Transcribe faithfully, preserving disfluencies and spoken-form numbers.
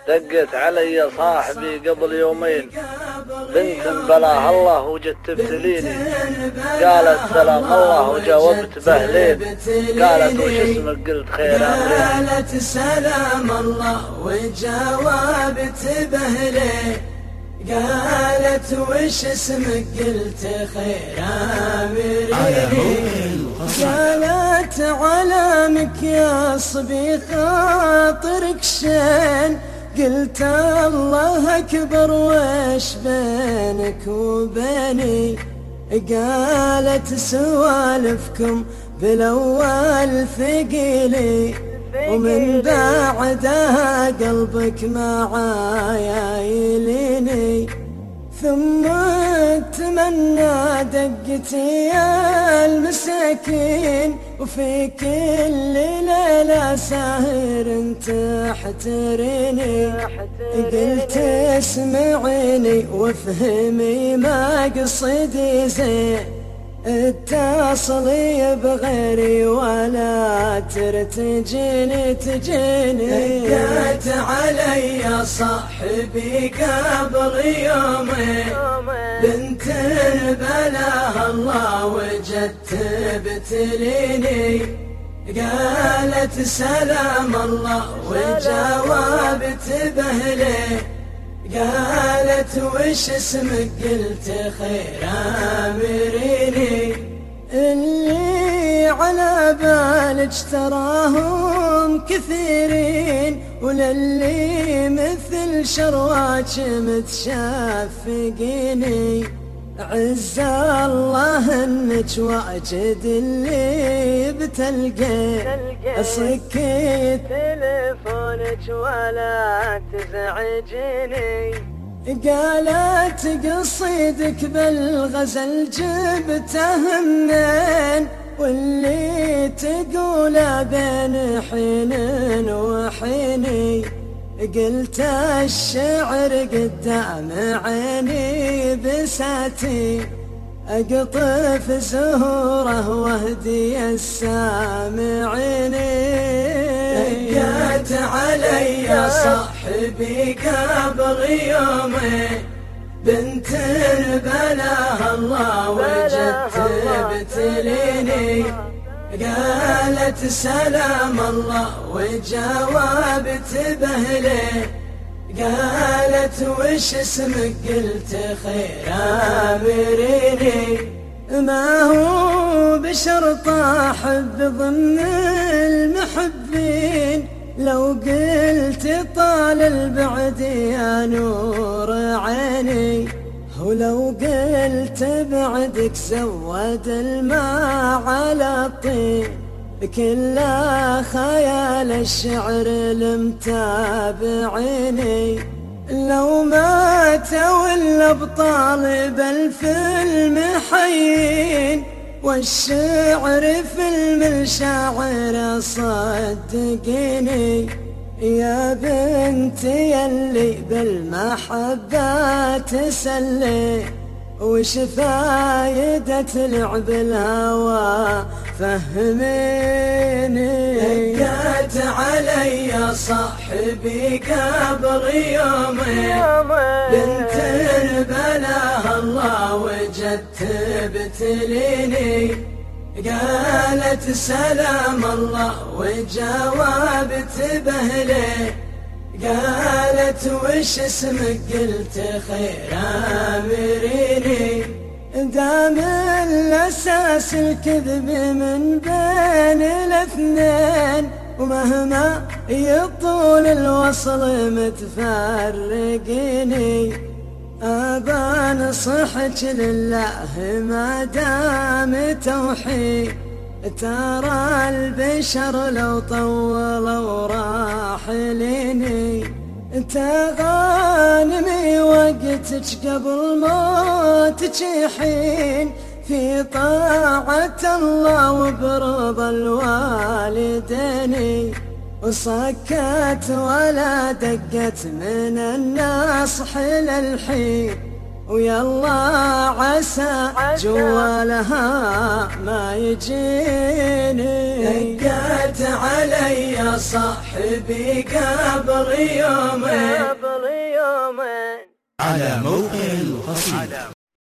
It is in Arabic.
دقت علي صاحبي قبل يومين بنت بلاها الله وجت تبتليني، قالت سلام الله وجاوبت بهلين، قالت وش اسمك قلت خير أمرين، قالت سلام الله وجاوبت بهلين، قالت وش اسمك قلت خير أمرين، قالت على مكياس بخاطرك شين، قلت الله أكبر وش بينك وبيني، قالت سوالفكم بالأول ثقيلي ومن بعدها قلبك معايا يليني، ثم اتمنى دقتي يا المساكين وفي كل ليلة ساهر تحتريني، قلت اسمعيني وافهمي ما قصدي زين، اتصلي بغيري ولا ترتجيني تجيني، دقت علي صاحبي قبل يومين بنت بلاها الله وجت تبتليني، قالت سلام الله وجاوبت بهلين، قالت وش اسمك قلت خير أمريني، اللي على بالك تراهم كثيرين وللي مثل شرواك متشافقيني، عز الله انك واجد اللي بتلقي، صكيت تليفونك ولا تزعجيني، قالت قصيدك بالغزل جبته منين واللي تقوله بين حين وحيني، قلت الشعر قدام عيني بساتي أقطف زهوره واهدي السامعين، دقت علي صاحبي قبل يومين بنت بلاها الله وجت تبتليني، قالت سلام الله وجاوبت بهلين، قالت وش اسمك قلت خير أمريني، ما هو بشرط أحب ضمن المحبين، لو قلت طال البعد يا نور عيني، ولو قلت بعدك زود الماء على الطين، كل خيال الشعر المتابعيني، لو ماتوا الأبطال بالفيلم حيين، والشعر فيلم الشاعر صدقيني، يا بنتي اللي بالمحبة تسلي، وش فايدة لعب الهوى فهميني، دقت علي صاحبي قبل يومين بنت بلاها الله وجت تبتليني، قالت سلام الله وجاوبت بهلين، قالت وش اسمك قلت خير أمريني، دام الأساس الكذب من بين الاثنين، ومهما يطول الوصل متفرقيني، أبا نصحك لله ما دام توحيد، ترى البشر لو طولوا راحليني، تغانمي وقتك قبل موتك حين، في طاعة الله وبرضا الوالدين، وصكت ولا دقت من النصح للحين، ويا الله عسى جوالها ما يجيني. دقت علي صاحبي قبل يومين على موقع القصيدة.